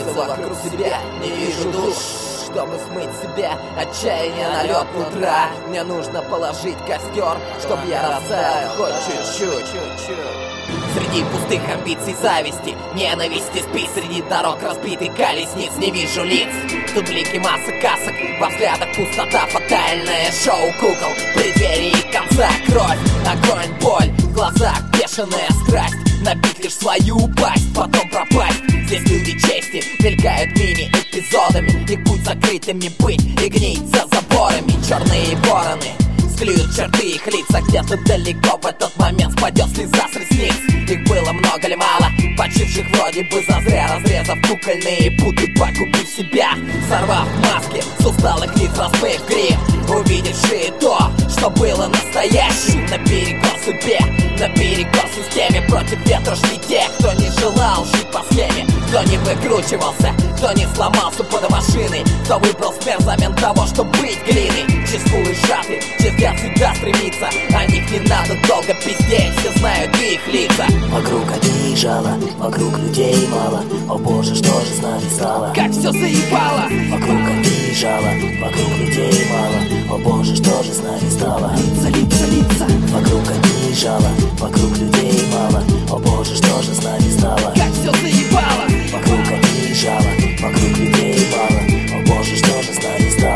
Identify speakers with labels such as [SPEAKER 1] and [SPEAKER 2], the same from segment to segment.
[SPEAKER 1] солнце вокруг себя, не вижу душ, чтобы смыть себя отчаяние на лед утра. Мне нужно положить костер, чтоб я растаял хоть чуть-чуть. Среди пустых амбиций, зависти, ненависти спи. Среди дорог разбитых колесниц не вижу лиц. Тут блики масок касок, во взглядах пустота. Фатальное шоу кукол, в преддверии конца. Кровь, огонь, боль, в глазах бешеная страсть. Набить лишь свою пасть, потом пропасть. Здесь люди чести мелькают мини-эпизодами. Их путь закрытыми быть и гнить за заборами. Черные вороны склюют черты их лица. Где-то далеко в этот момент спадет слеза с ресниц. Их было много ли мало, почивших вроде бы зазря, разрезав кукольные путы, погубив себя, сорвав маски с усталых лиц, расплыв грим, увидевшие то, что было настоящим. Наперекор судьбе, наперекор системе, против ветра шли те, кто не желал жить по схеме, кто не выкручивался, кто не сломался под машиной, кто выбрал смерть взамен того, чтобы быть глиной. Чьи скулы сжаты, чей взгляд всегда стремится, о них не надо долго пиздеть, все знают их лица.
[SPEAKER 2] Вокруг одни жало, вокруг людей мало. О боже, что же с нами стало?
[SPEAKER 1] Как все заебало!
[SPEAKER 2] Вокруг одни жало, вокруг людей мало. О боже, что же с нами стало?
[SPEAKER 1] Лица.
[SPEAKER 2] Вокруг одни жало, вокруг людей мало. О боже, что же с нами стало?
[SPEAKER 1] Как все заебало!
[SPEAKER 2] Вокруг одни жало, вокруг людей мало. О боже, что же с нами стало?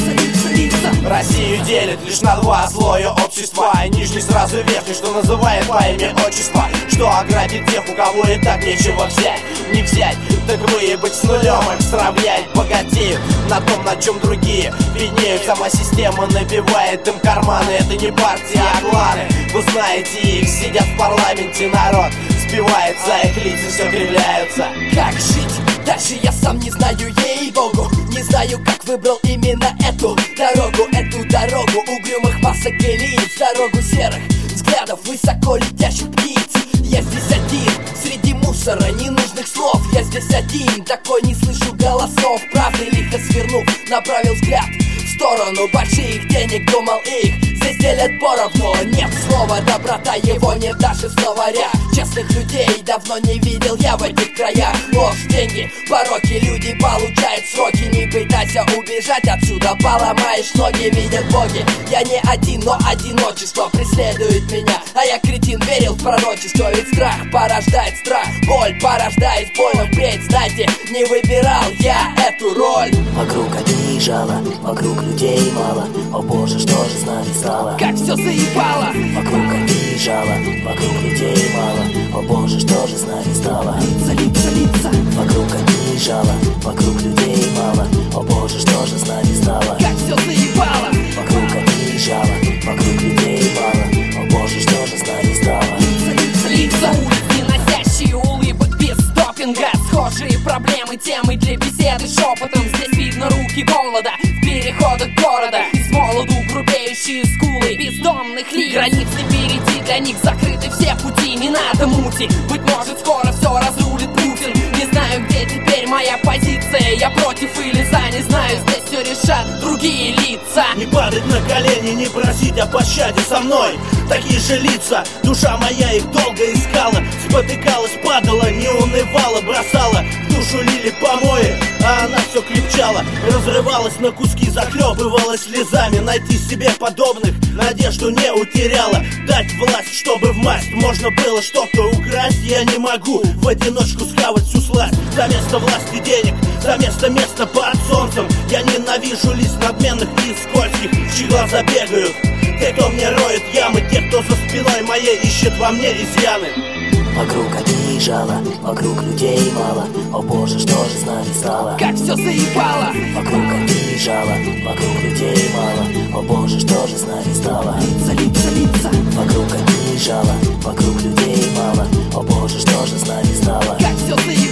[SPEAKER 3] Россию делит лишь на два слоя общества. И нижний сразу верхний, что называет по имя отчества. Что ограбит тех, у кого и так нечего взять. Не взять, так выебать с нулем, экстравлять. Богатеют на том, на чем другие беднеют. Сама система набивает им карманы. Это не партия, а кланы. Вы знаете их, сидят в парламенте, народ спивается, их лица все кривляются.
[SPEAKER 1] Как жить? Даже я сам не знаю, ей-богу. Не знаю, как выбрал именно эту дорогу угрюмых масок и лиц, дорогу серых взглядов высоко летящих птиц. Я здесь один, среди мусора, ненужных слов. Я здесь один, такой не слышу голосов. Правды лихо свернув, направил взгляд в сторону больших денег, думал их здесь делят поровну. Нет слова доброта, его нет даже в словарях. Честных людей давно не видел я в этих краях. Ложь, деньги, пороки, люди получают сроки. Не пытайся убежать отсюда, поломаешь ноги, видят боги. Я не один, но одиночество преследует меня. А я, кретин, верил в пророчество. Ведь страх порождает страх, боль порождает больно. Впредь, знаете, не выбирал я эту роль.
[SPEAKER 2] Вокруг одни жало, вокруг людей мало. О боже, что же с нами стало?
[SPEAKER 1] Как все заебало!
[SPEAKER 2] Вокруг одни жало, вокруг людей мало. О боже, что же с нами стало?
[SPEAKER 1] Лица.
[SPEAKER 2] Вокруг одни жало, вокруг людей мало. О боже, что же с нами стало?
[SPEAKER 1] Как все заебало!
[SPEAKER 2] Вокруг одни жало, вокруг людей мало. О боже, что же с нами стало?
[SPEAKER 1] Лица улиц, не носящие улыбок без допинга. Схожие проблемы, темы для беседы шепотом. Здесь видно руки голода в переходах города. С молоду грубеющие скулы бездомных лиц. Границы впереди, для них закрыты все пути. Не надо мути, быть может скоро все разрулит Путин. Не знаю, где теперь моя позиция. Я против или за, не знаю, здесь все решат другие лица.
[SPEAKER 3] Не падать на колени, не просить о пощаде со мной. Такие же лица, душа моя их долго искала. Спотыкалась, падала, не унывала, бросала в душу лили помои, а она все крепчала. Разрывалась на куски, захлебывалась слезами. Найти себе подобных надежду не утеряла. Дать власть, чтобы в масть можно было что-то украсть. Я не могу в одиночку схавать всю сласть. За место власти денег, за место под солнцем. Я ненавижу лист надменных и скользких, чьи глаза бегают. Те, кто мне роет ямы, те, кто за спиной моей ищет во мне изъяны.
[SPEAKER 2] Вокруг одни жало, вокруг людей мало. О боже, что же с нами стало?
[SPEAKER 1] Как все заебало!
[SPEAKER 2] Вокруг одни жало, вокруг людей мало. О боже, что же с нами стало?
[SPEAKER 1] Лица.
[SPEAKER 2] Вокруг одни жало, вокруг людей мало. О боже, что же с нами стало?
[SPEAKER 1] Как все заебало!